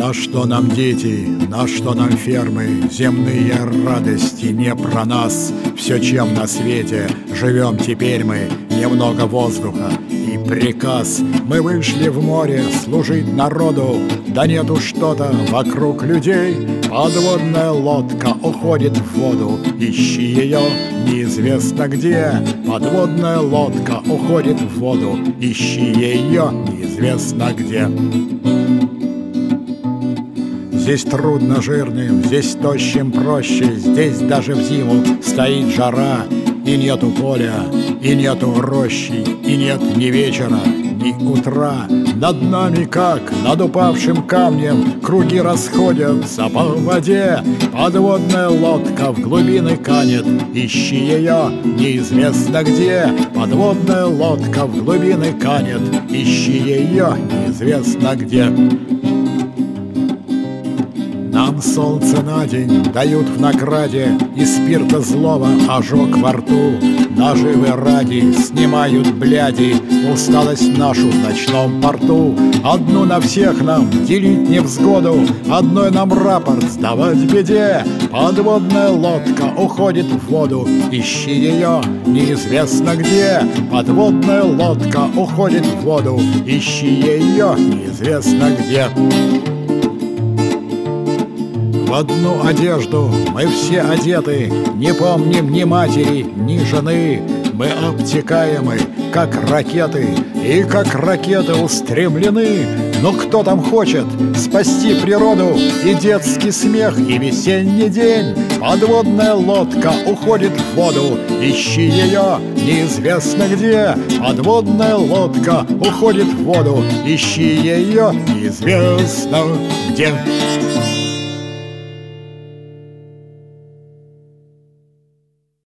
На что нам дети, на что нам фермы, земные радости не про нас. Все, чем на свете живем теперь мы, немного воздуха и приказ. Мы вышли в море служить народу, да нету что-то вокруг людей. Подводная лодка уходит в воду, ищи ее неизвестно где. Подводная лодка уходит в воду, ищи ее неизвестно где. Здесь трудно жирным, здесь тощим проще, здесь даже в зиму стоит жара. И нету поля, и нету рощи, и нет ни вечера, ни утра. Над нами, как над упавшим камнем, круги расходятся по воде. Подводная лодка в глубины канет, ищи ее неизвестно где. Подводная лодка в глубины канет, ищи ее неизвестно где. Нам солнце на день дают в награде, и спирта злого ожог во рту. Наживы ради снимают бляди усталость нашу в ночном порту. Одну на всех нам делить невзгоду, одной нам рапорт сдавать беде. Подводная лодка уходит в воду, ищи ее неизвестно где. Подводная лодка уходит в воду, ищи ее неизвестно где. В одну одежду мы все одеты, не помним ни матери, ни жены. Мы обтекаемы, как ракеты, и как ракеты устремлены. Но кто там хочет спасти природу, и детский смех, и весенний день? Подводная лодка уходит в воду, ищи ее неизвестно где. Подводная лодка уходит в воду, ищи ее неизвестно где.